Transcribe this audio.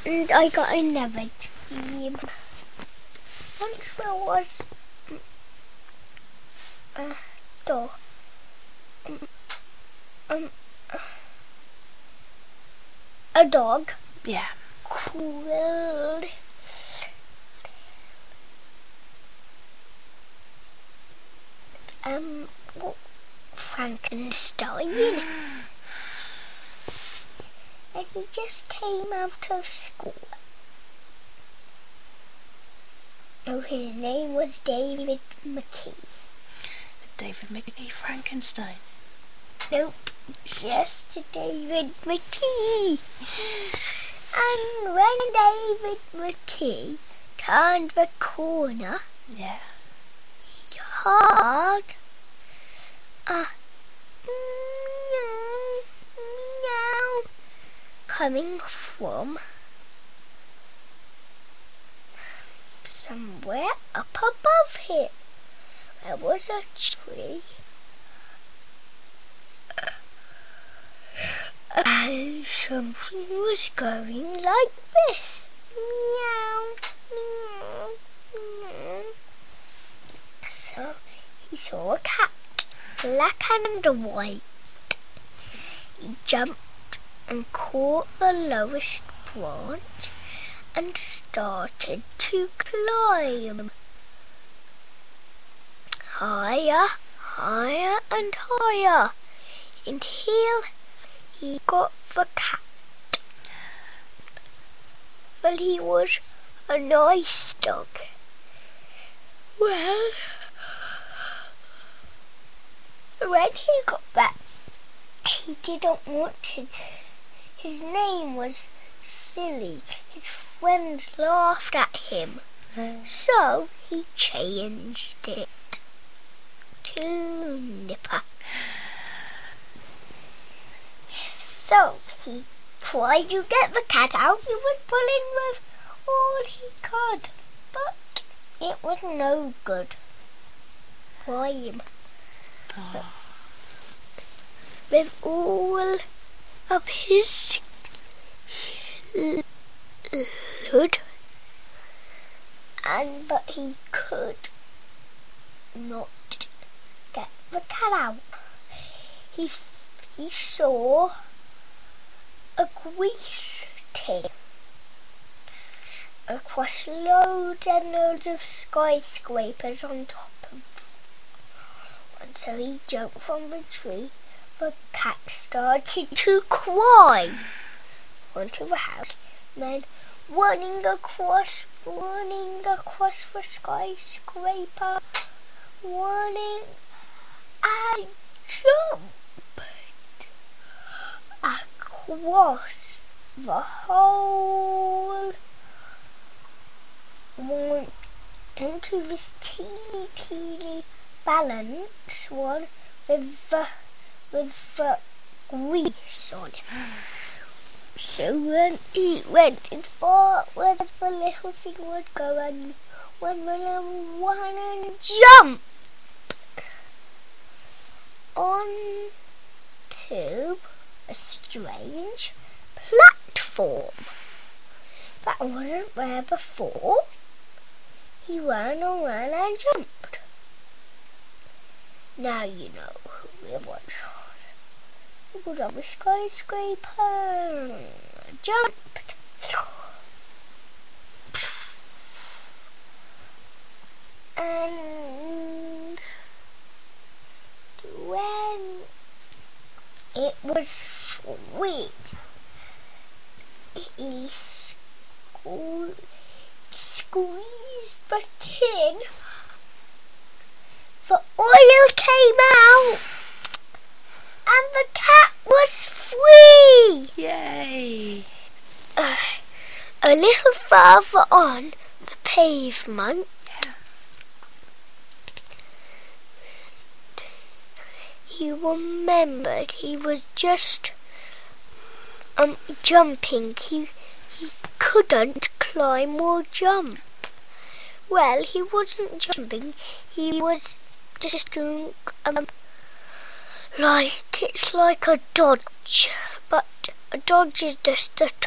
And I got another dream. Once there was a dog. A dog. Yeah. Called Frankenstein. And he just came out of school. Oh, his name was David McKee. David McKee Frankenstein. Nope, just David McKee. And when David McKee turned the corner, yeah, he heard a meow coming from somewhere up above him. There was a tree. And something was going like this. Meow, meow, meow. So he saw a cat, black and white. He jumped and caught the lowest branch and started to climb. Higher, higher and higher, until he got the cat. Well, he was a nice dog. Well, when he got that, he didn't want his name was silly. His friends laughed at him. So he changed it to Nipper. So he tried to get the cat out. He was pulling with all he could, but it was no good for him. Oh. With all of his blood, but he could not get the cat out. He saw a grease tin across loads and loads of skyscrapers on top of one. So he jumped from the tree. The cat started to cry onto the house. Then running across the skyscraper, running and jumped across the whole one into this teeny balance one with the grease on it. So when he went as far where the little thing would go and run and jump onto a strange platform that wasn't there before. He ran and jumped. Now you know who it was. It was on the skyscraper. Jumped. And when it was sweet, he squeezed the tin. The oil came out. And the cat was free! Yay! A little further on the pavement, he remembered he was just jumping. He couldn't climb or jump. Well, he wasn't jumping. He was just doing it's like a dodge, but a dodge is just a